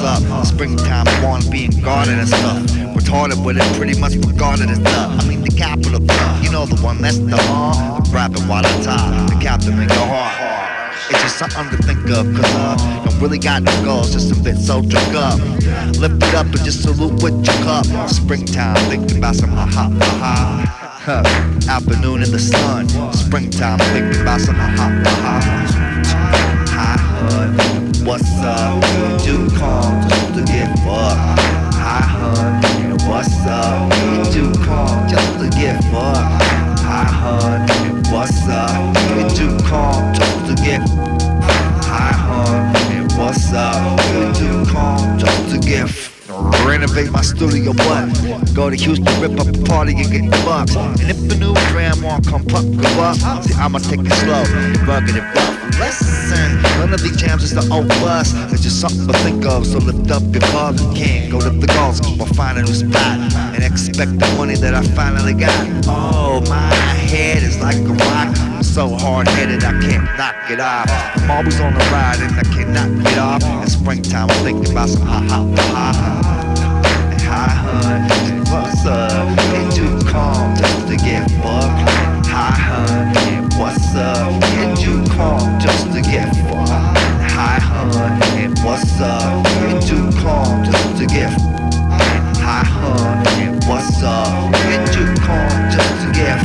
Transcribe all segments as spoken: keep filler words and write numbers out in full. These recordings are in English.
up. Springtime, I wanna be in garden and stuff. Retarded with it, pretty much regarded as love. I mean the capital love, you know the one that's the uh. I'm rapping while I talk, the captain in your heart. It's just something to think of, cause uh, don't really got no goals, just a bit so drunk up. Lift it up and just salute with your cup. Springtime, thinking about some ha ha ha ha. Huh. Afternoon in the sun. Springtime, thinking about some ha ha ha ha. Hi hun, what's up? You do come just to get fucked. Hi hun, what's up? You do come just to get fucked. Hi hun, what's up? You do come just to get. Hi hun, what's up? You do come just to get. Renovate my studio, what? Go to Houston, rip up a party and get the bucks. And if the new dram won't come puck, go up. See, I'ma take it slow, rugged and rough. Listen, none of these jams is the old bus. It's just something to think of, so lift up your club and can't go to the golf or find a new spot and expect the money that I finally got. Oh, my head is like a rock. I'm so hard-headed I can't knock it off. I'm always on the ride and I cannot get off. In springtime I'm thinking about some ha ha ha ha. Hi hun, what's up? Get you calm just to get fucked. Hi hun, what's up? Get you calm just to get fucked. Hi hun, what's up? Get you calm just to get. Hi hun, what's up? Get you calm just to get.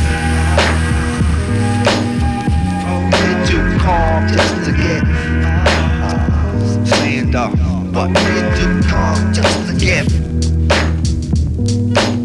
Get you calm just to get. Saying dog, but get you calm just to get.